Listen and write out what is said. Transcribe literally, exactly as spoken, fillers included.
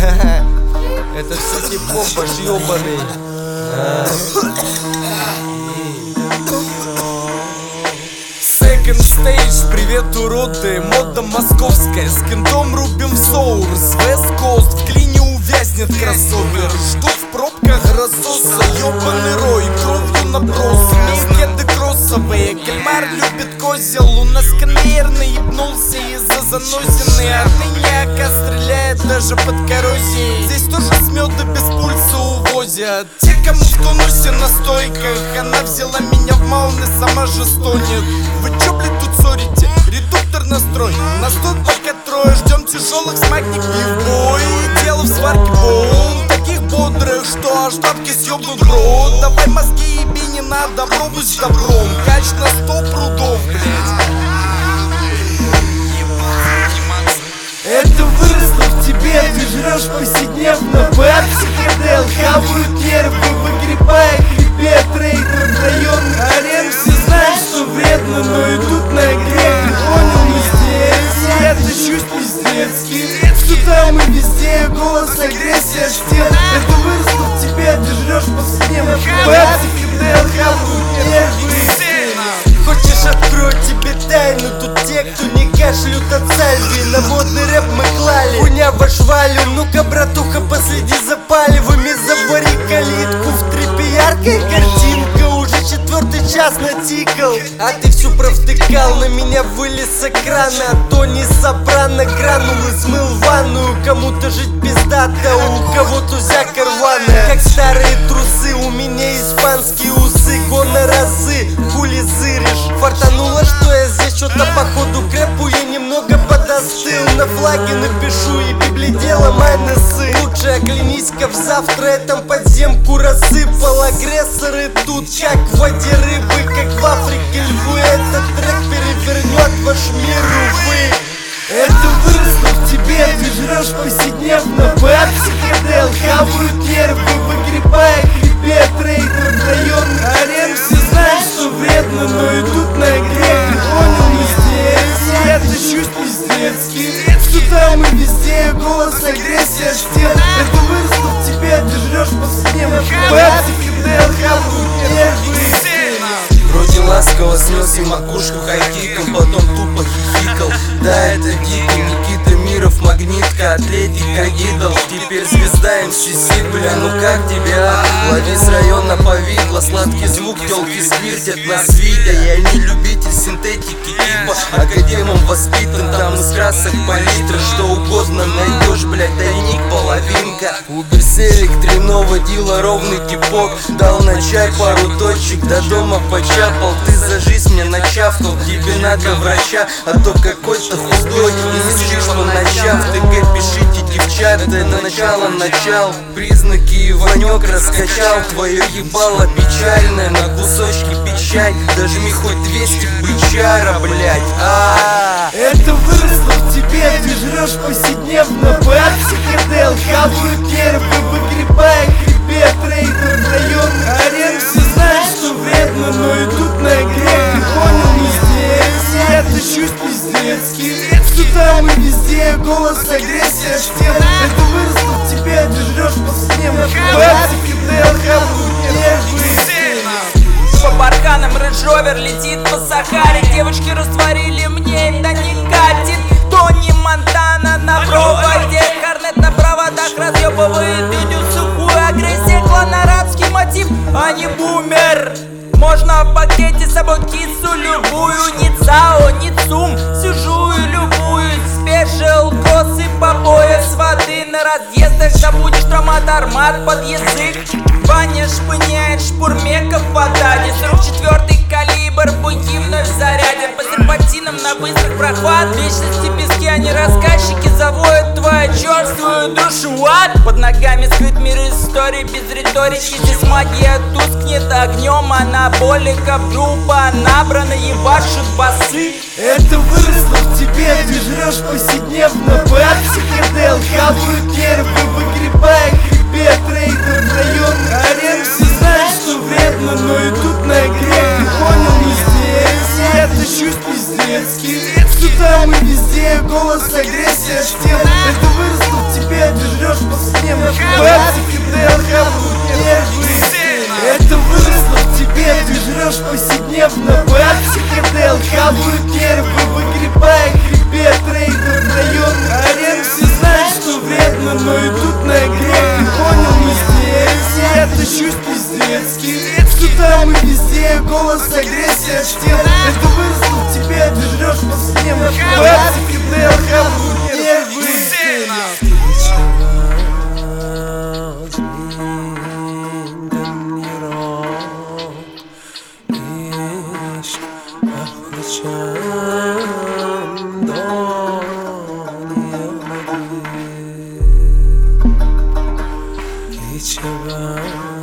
Это все типов ваш ёбаный. Second stage, привет, уроды. Мода московская, с кентом рубим в соурс. West Coast, в клине увязнет кроссовер. Жду в пробках рассоса, ёбаный рой, кровью наброс. Кеды кроссовые, кальмар любит козел. У нас конвейер наебнулся из-за занозины. Отныне АК стреляет даже под коррозией. Здесь тоже с меда без пульса увозят. Те, кому в тонусе на стойках. Она взяла меня в маун и сама же стонет. Вы чё, блядь, тут ссорите? Редуктор настрой. Нас тут пока трое, ждем тяжелых смагник и в бой. Дело в сварке бом, таких бодрых, что аж тапки съебнут, бро. Давай мозги еби, не надо, пробуй с добром. Кач на сто прудов, блядь. Это выросло в тебе, ты жрешь повседневно. Бэт, психодел, хавают нервы, выгребая хребет. Рейдер районных арен, все знают, что вредно, но идут на грех. Ты понял, мы здесь, я тащусь пиздецки. Сюда мы везде, голос, агрессия, стен. Это выросло в тебе, ты жрешь повседневно. Бэт, психодел, хавают нервы. Хочешь, открою тебе тайну? Тут те, кто не кашляют от сальви. На модный рэп мы клали, хуйня ваш валю. Ну-ка, братуха, последи за палевыми. Завари калитку, в трипе яркая картинка. Уже четвертый час натикал, а ты всю провтыкал. На меня вылез с экрана, а то не сопрано. Гранулы смыл в ванную, кому-то жить пиздато, у кого-то зяка рваная. Как старые трусы, у меня испанские усы. Гона разы, хули зыришь. Фартануло, что я здесь, что-то походу крэпу. Я немного подостыл, на флаге напишу и библидело майнесы. Лучше оглянись-ка в завтра, я там подземку рассыпал. Агрессоры тут как в воде рыбы, как в Африке львы. Этот трек перевернет ваш мир, увы. Это выросло в тебе, ты жрешь повседневно. Бэт, психодел, хавают нервы, выгребая хребет. Рейдер районных арен, все знают, что вредно, но идут на грех. Ты понял, мы здесь, я тащусь пиздецки. Сюда мы везде, голос, агрессия, стен. Это выросло в тебе, ты жрешь повседневно. Бэт, психодел, хавают нервы. Вроде ласково снес и макушку хайкиком, потом тупо хихикал. Да, это дико, Никита Миров, магнитка, атлетика, идол. Теперь звезда эм си си, бля, ну как тебя? Лови с района повидло, сладкий звук, тёлки сквиртят нас видя. Я не любитель синтетики, типа академом воспитан. Там из красок палитра, что угодно найдешь, блядь, тайник, половинка. Уберселик, трено водила ровный типок. Дал на чай пару точек, до дома почапал. Ты за жизнь мне начавкал, тебе надо врача, а то какой-то худой и не спишь по ночам. В ТГ пишите, девчата, это начало начал. Признаки Иванёк раскачал. Твое ебало печальное, на кусочки печать. Дожми хоть двести бычара, блять. А это выросло в тебе, ты жрешь повседневно. Бэт, психодел, хавают нервы, выгребая хребет. Рейдер районных арен, все знают, что вредно, но идут на грех. Ты понял, мы здесь, я тащусь пиздецки. Сюда мы везде, голос, агрессия, стен. Это выросло в тебе, ты жрешь повседневно. Бэт, психодел, хавают нервы. По барханам рейндж-ровер летит по Сахаре. Девочки растворили мне, да не катит. Тони Монтана на проводе, Корнет на проводах разъебывает видео сухую. Агрессия, клан, арабский мотив, а не бумер. Можно в пакете с собой кису любую. Не цао, не цум, сижу и любуюсь. Спешил, косы по пояс воды. На разъездах забудешь травмат, армат под язык. Ваня шпыняет шпурмеков вода. сорок четвёртый калибр, буйки вновь зарядят. По серпантинам на быстрых прохват. Вечности пески, они рассказчики, завоют твою черствую душу. Ад под ногами скрыт мир истории без риторики. Здесь магия тускнет огнем, анаболиков группа набрана, ебашут басы. Это выросло в тебе, ты жрешь повседневно. Бэт, психодел, хавают нервы, выгребая хребет. Рейдер районных арен, все знают, что вредно, но идут на грех. Ты понял, мы здесь, я тащусь пиздецки. Сюда мы везде, голос, агрессия, стен. Это выросло в тебе, ты жрешь повседневно. голос, агрессия, стен. Это выросло в тебе, ты жрешь повседневно. Бэп, психодел, хавают нервы. Hiç yalan